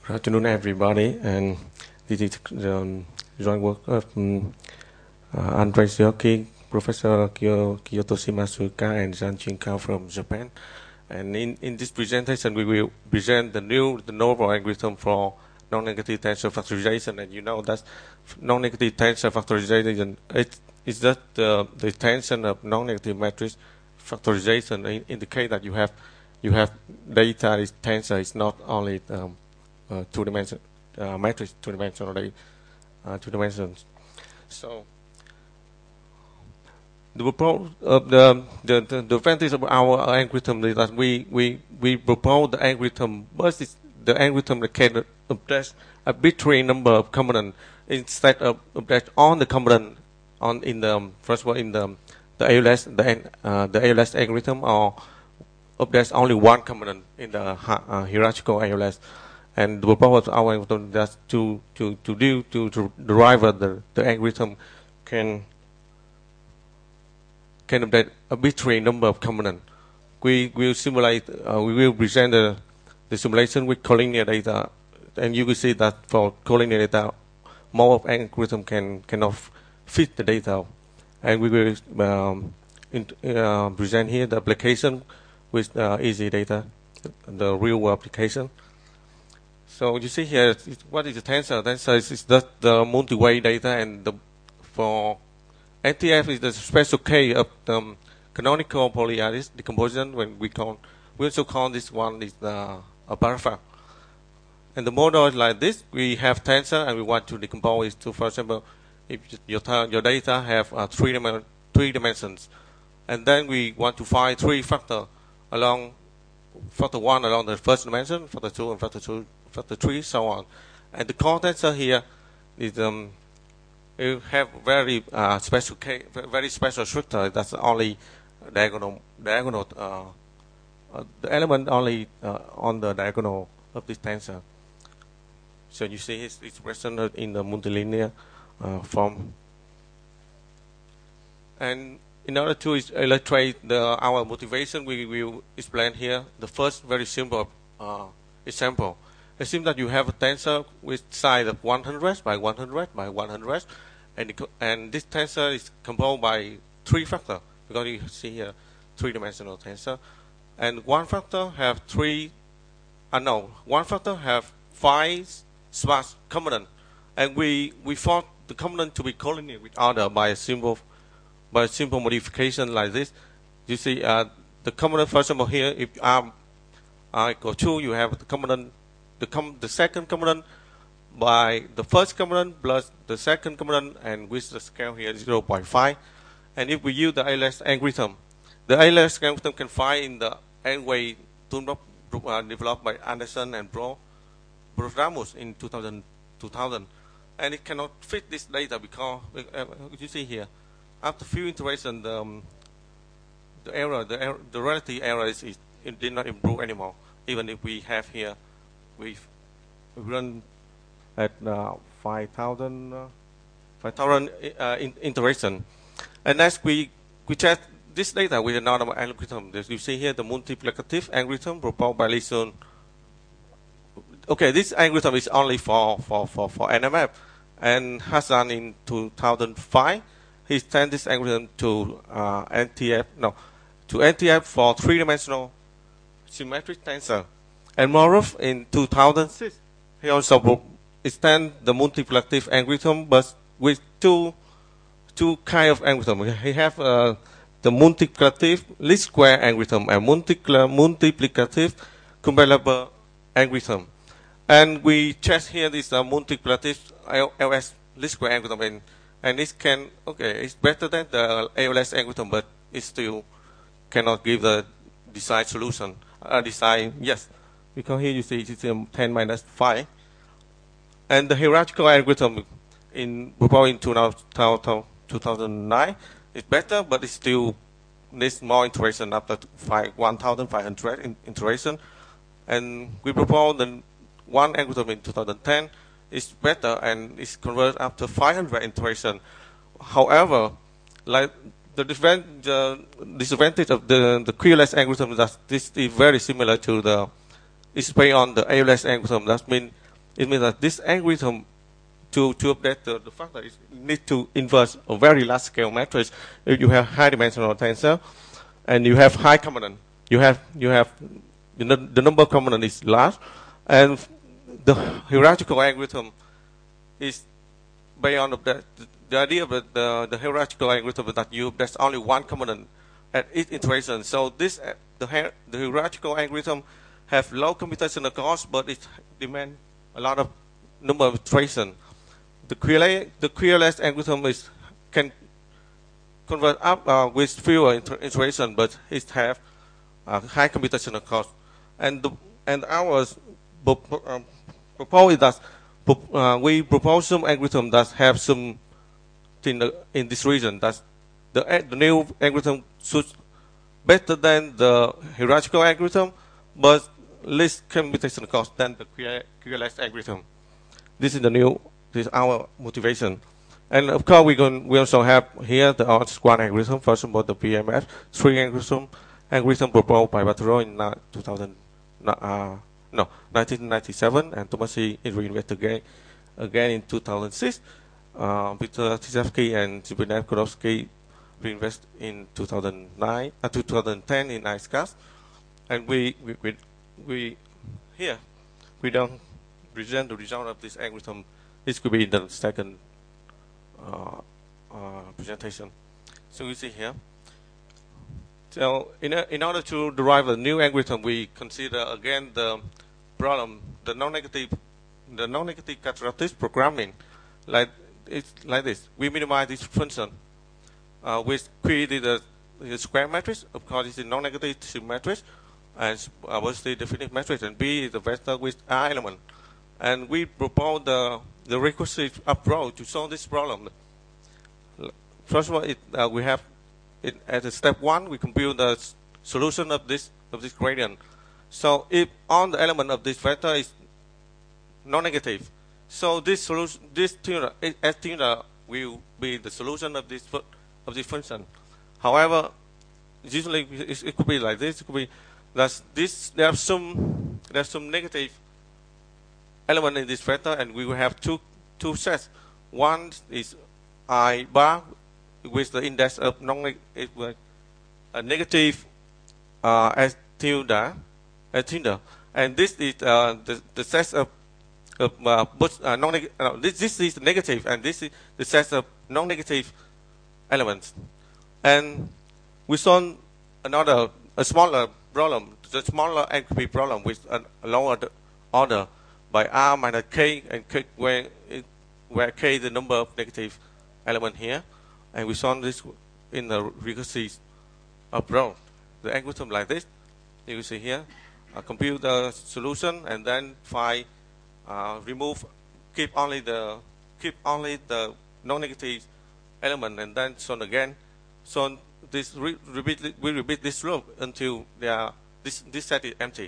Good afternoon, everybody, and this is the joint work of Andrei Sioki, Professor Kiyotoshi Masuka, and Zhan Jinkao from Japan. And in this presentation, we will present the novel algorithm for non-negative tensor factorization. And you know that non-negative tensor factorization is just the tension of non-negative matrix factorization. Indicate that you have data is tensor. It's not only two-dimensional matrix, two-dimensionally two dimensions. So the advantage of our algorithm is that we propose the algorithm, but it's the algorithm that can address a arbitrary number of components instead of address all the components in the first of all in the ALS algorithm, or address only one component in the hierarchical ALS. And the purpose of our algorithm is to derive the algorithm can update a arbitrary number of components. We will simulate. We will present the simulation with collinear data, and you will see that for collinear data, more of algorithm cannot fit the data, and we will present here the application with easy data, the real world application. So you see here, what is the tensor? Tensor is just the multi-way data, and for NTF is the special case of the canonical polyadic decomposition. When we also call this one is a buffer. And the model is like this: we have tensor, and we want to decompose it to, for example, if your data have three dimensions, and then we want to find three factor along factor 1 along the first dimension, factor 2 and factor 3, so on. And the core tensor here is you have very special structure. That's only diagonal the element only on the diagonal of this tensor. So you see it's expression in the multilinear form. And in order to illustrate our motivation, we will explain here the first very simple example. Assume that you have a tensor with size of 100 by 100 by 100, and this tensor is composed by three factors, because you see here three-dimensional tensor, and one factor have five sparse components, and we thought the component to be collinear with other by a simple modification like this. You see the component, for example, here, if r equal 2, you have the component, the second component by the first component plus the second component, and with the scale here 0.5. And if we use the ALS algorithm, the ALS algorithm can find in the N-way toolbox developed by Anderson and Brodamus in 2000, and it cannot fit this data because you see here, after few iterations, the relative error it did not improve anymore. Even if we have here, we run at 5,000 iteration, and as we check this data with another algorithm. You see here the multiplicative algorithm proposed by Lee Sun. Okay, this algorithm is only for NMF, and Hassan in 2005 he sent this algorithm to NTF for three-dimensional symmetric tensor. And Morov in 2006 he also extend the multiplicative algorithm, but with two kind of algorithm. He have the multiplicative least square algorithm and multiplicative comparable algorithm. And we check here this multiplicative LS least square algorithm, and it it's better than the ALS algorithm, but it still cannot give the desired solution. Yes, because here you see it's 10 minus 5. And the hierarchical algorithm proposed in 2009 is better, but it still needs more iteration after 1,500 iteration. And we proposed the one algorithm in 2010 is better, and it's converted after 500 iteration. However, like the disadvantage of the QLS algorithm is that this is very similar to it's based on the ALS algorithm. That means It means that this algorithm to update the factor is need to inverse a very large scale matrix. If you have high dimensional tensor and you have high component, you have the number of component is large, and the hierarchical algorithm is based on the idea of the hierarchical algorithm that there's only one component at each iteration. So this the hierarchical algorithm have low computational cost, but it demand a lot of number of iterations. The querulous algorithm can convert up with fewer iterations, but it have high computational cost. And ours propose is that we propose some algorithm that have some in this region that the new algorithm suits better than the hierarchical algorithm, but less computational cost than the querulous algorithm. This is our motivation. And of course, we also have here the R-squared algorithm. First of all, the PMF 3 algorithm proposed by Bartolo in 1997, and Tomasi reinvested again in 2006. Peter Tizevsky and Zbigniew Kodowski reinvest in 2010 in IceCast. And we don't present the result of this algorithm. This could be in the second presentation. So you see here. So in order to derive a new algorithm, we consider again the problem, the non-negative characteristics programming. It's like this. We minimize this function. We created the square matrix. Of course, it's a non-negative matrix, and was the definite matrix, and B is the vector with R element. And we propose the recursive approach to solve this problem. First of all, we have it at step 1. We compute the solution of this gradient. So if all the element of this vector is non-negative, so this solution, this tuner, S tuner will be the solution of this function. However, usually it could be like this. It could be that there's some negative element in this vector, and we will have two sets. One is I bar with the index of a negative S tilde, and this is the set of this is negative, and this is the set of non-negative elements. And we solve a smaller problem, the smaller entropy problem with a lower order by R minus K, and K, where K is the number of negative element here. And we solve this in the recursive approach. The algorithm like this. You see here. Compute the solution and then find keep only the non-negative element, and then solve again. So this we repeat this loop until this set is empty.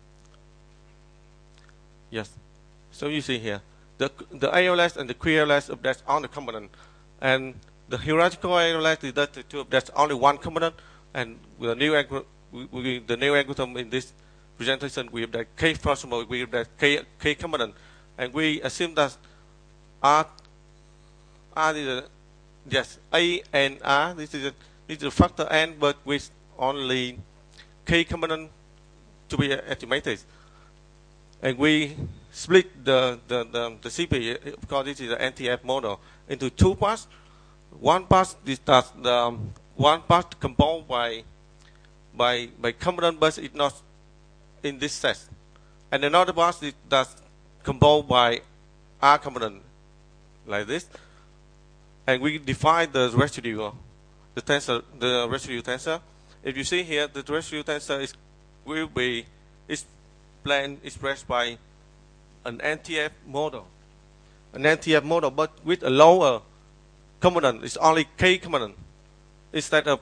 Yes. So you see here the AOLS and the querulous updates on the component, and the hierarchical AOLS is that to update only one component, and with the new algorithm in this presentation, we have that K possible, we have that K component, and we assume that R is A and R. This is a factor N, but with only K component to be estimated, and we split the CP. Of course, this is an NTF model into two parts. One part is that one part composed by component, but it's not in this set, and another part is that's composed by R component, like this. And we define the residue, the residue tensor. If you see here, the residue tensor will be expressed by an NTF model, but with a lower component. It's only K component instead of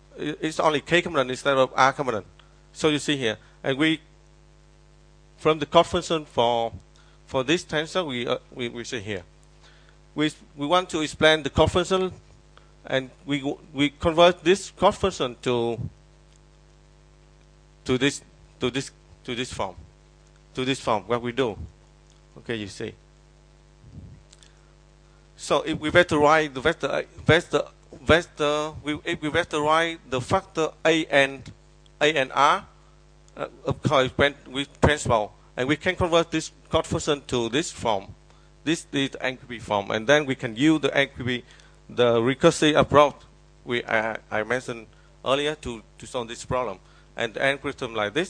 R component. So you see here, and we from the cost function for this tensor we see here. We want to explain the cost function, and we convert this cost function to this form. What we do, Okay, you see. So if we vectorize the if we vectorize the factor a and r, of course when we transpose, and we can convert this coefficient to this form. This is the NQB form, and then we can use the NQB, the recursive approach I mentioned earlier to solve this problem. And the algorithm like this.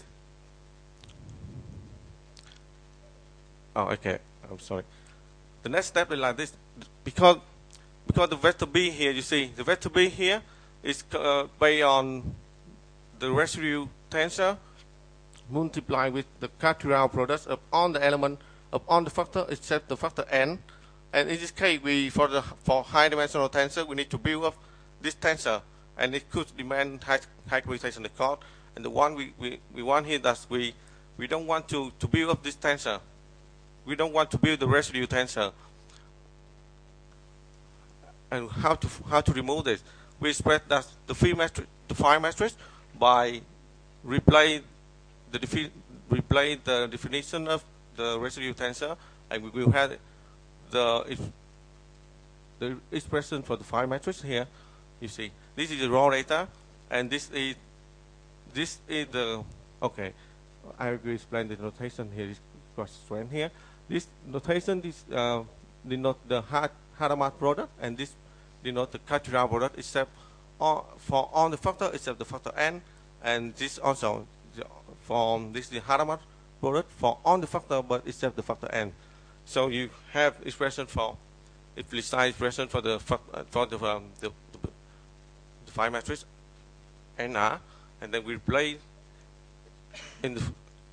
Oh, okay. I'm sorry. The next step is like this. Because the vector B here, you see, the vector B here is based on the residue tensor multiplied with the Cartesian product of all the element of all the factor except the factor n. And in this case, for high-dimensional tensor, we need to build up this tensor, and it could demand high computation cost. And the one we want here that we don't want to build up this tensor. We don't want to build the residue tensor. And how to remove this? We express that the phi matrix by replace the definition of the residue tensor, and we will have the expression for the phi matrix here. You see, this is the raw data, and this is the okay. I will explain the notation here. Is quite strange here. This notation is denote the Hadamard product, and this denote the Cartesian product except for all the factor except the factor n, and this also from this the Hadamard product for all the factor but except the factor n. So you have expression for implicit expression for the phi matrix nr, and then we replace in the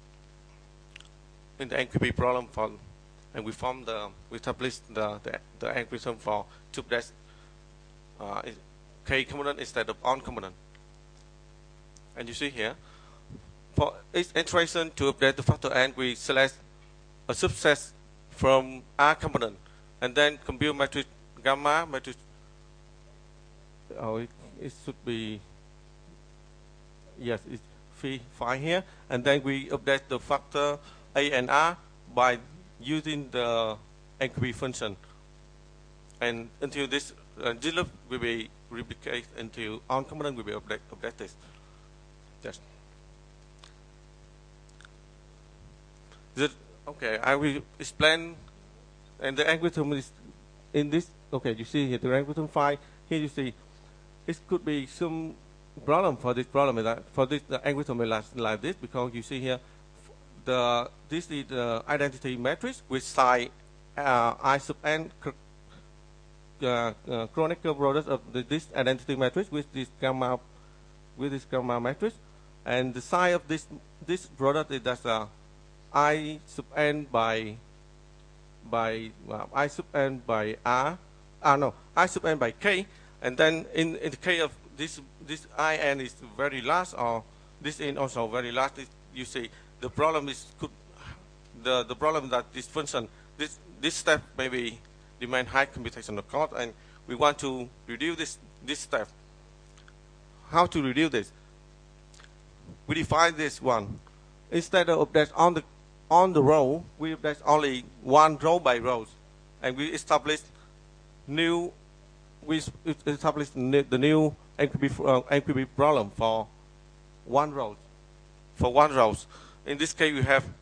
NQB problem and we establish the algorithm for to dash k component instead of on component. And you see here, for each iteration to update the factor n, we select a subset from R component, and then compute matrix gamma matrix. Oh, it should be, yes, it's phi here, and then we update the factor A and R by using the NQB function, and until this GLOOP will be replicated until on component will be updated. Yes. Okay, I will explain, and the algorithm is in this. Okay, you see here the algorithm phi. Here you see it could be some problem for this problem is that for this the algorithm is like this, because you see here this is the identity matrix with psi I sub n canonical product of this identity matrix with this gamma matrix, and the psi of this product is that I sub n by I sub n by r. No, I sub n by k, and then in the case of this in is very large, or this in also very large. You see, the problem is the problem that this function this step maybe demand high computational cost, and we want to reduce this step. How to reduce this? We define this one. Instead of update on the row, we update only one row by rows, and we establish the new NQB problem for one row. In this case, we have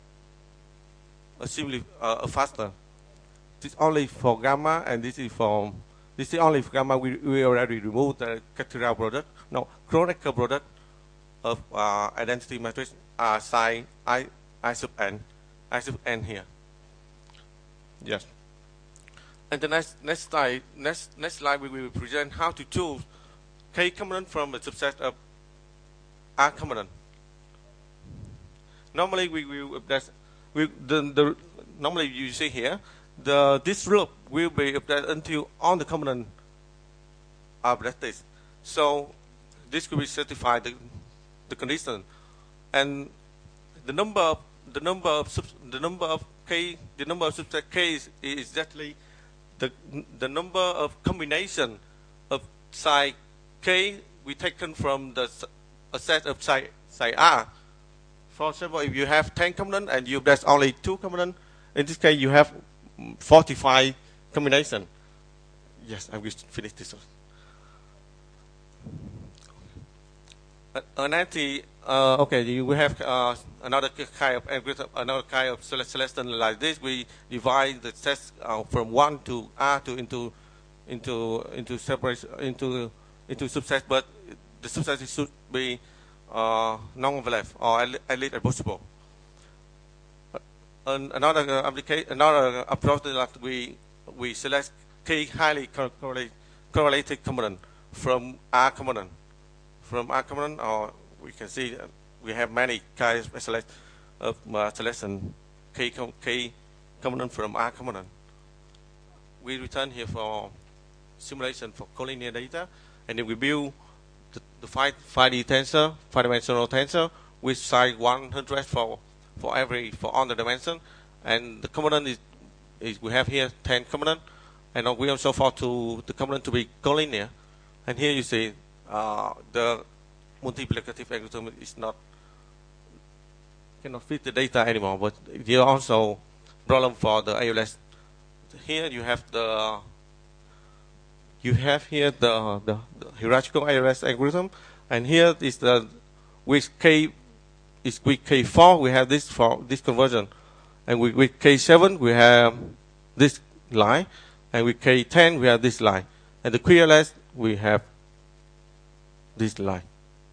a faster. This only for gamma, and this is only for gamma. We already removed the Cartesian product. No, canonical product of identity matrix psi I sub n here. Yes. And the next slide we will present how to choose k component from a subset of R component. Normally we will normally you see here this loop will be updated until all the components are updated. So this could be certified the condition, and the number of subset k is exactly the number of combination of psi k we taken from a set of psi R. For example, if you have 10 components and you update only 2 components, in this case, you have 45 combination. Yes, I will finish this one. Okay, you will have another kind of algorithm, another kind of selection like this. We divide the test from 1 to R to into separate into subsets, but the subset should be non-overlap or at least possible. Another approach is that we select key highly correlated component from R component. From R component, or we can see we have many kinds of selection key component from R component. We return here for simulation for collinear data, and then we build the 5D tensor, 5-dimensional tensor with size 100 for all the dimension, and the component is we have here 10 component, and we also for to the component to be collinear, and here you see the multiplicative algorithm is cannot fit the data anymore, but there are also problem for the ALS. Here you have here the hierarchical ALS algorithm, and here is the with K4 we have this for this conversion, and with K7 we have this line, and with K10 we have this line, and the QLS we have this line.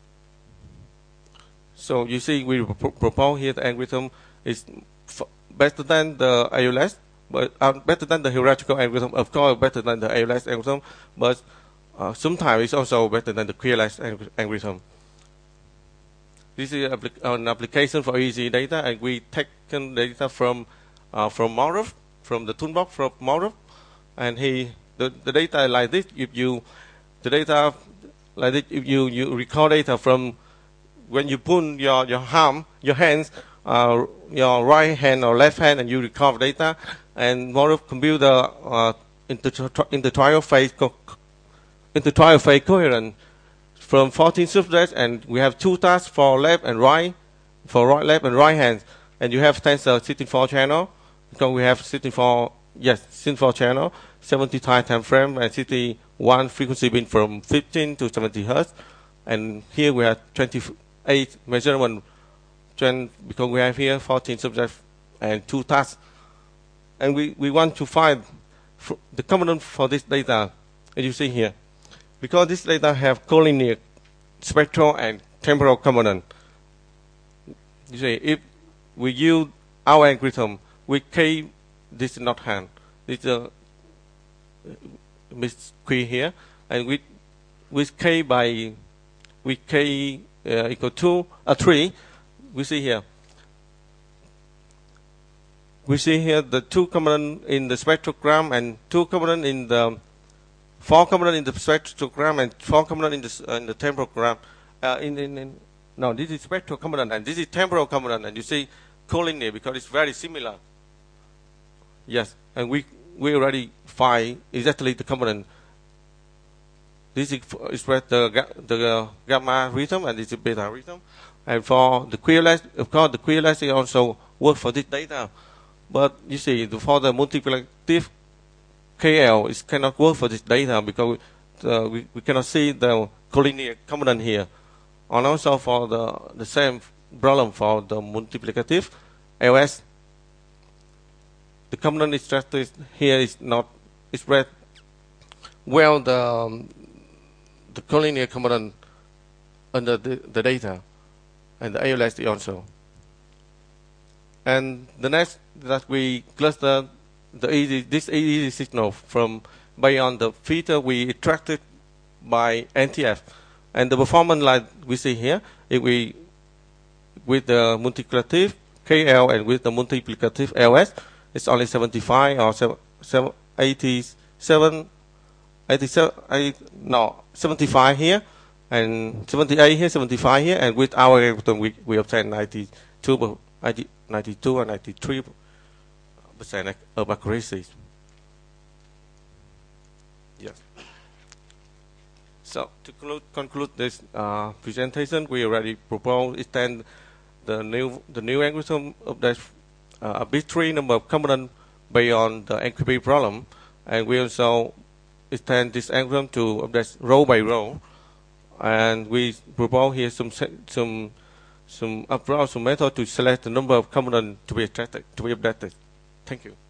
So you see, we propose here the algorithm is better than the ALS, but better than the hierarchical algorithm. Of course, better than the ALS algorithm, but sometimes it's also better than the QLS algorithm. This is an application for easy data, and we taken data from Morup, from the toolbox from Morup, and the data like this. If you record data from when you put your hands, your right hand or left hand, and you record data, and Morup compute the intertrial phase coherent from 14 subjects, and we have 2 tasks for left and right, left and right hands, and you have tensor 64 channel because we have 64 channel, 70 time frame, and 61 frequency been from 15 to 70 hertz, and here we have 28 measurement because we have here 14 subjects and 2 tasks, and we want to find the component for this data, as you see here, because this data have collinear spectral and temporal component. You see, if we use our algorithm with K, this is not hand, this is Miss Q here, and with K equal to 3, we see here the 2 component in the spectrogram and 2 component in the 4 component in the spectrogram and 4 component in the temporal. No, this is spectral component and this is temporal component, and you see collinear because it's very similar. Yes, and we already find exactly the component. This is the gamma rhythm, and this is beta rhythm. And for the QLS, of course, the QLS also work for this data. But you see, for the multiplicative KL, it cannot work for this data because we cannot see the collinear component here. And also for the same problem for the multiplicative LS, the component extracted here is not expressed well the collinear component under the data, and the ALS also. And the next that we cluster this easy signal from based on the filter we extracted by NTF, and the performance like we see here, if we with the multiplicative KL and with the multiplicative LS, it's only 75 or 75 here, and 78 here, 75 here, and with our algorithm we obtain 92 and 93% of accuracy. Yes. So to conclude this presentation, we already proposed extend the new algorithm of that arbitrary number of components based on the NQP problem, and we also extend this algorithm to update row by row. And we propose here some approach, some method to select the number of components to be extracted, to be updated. Thank you.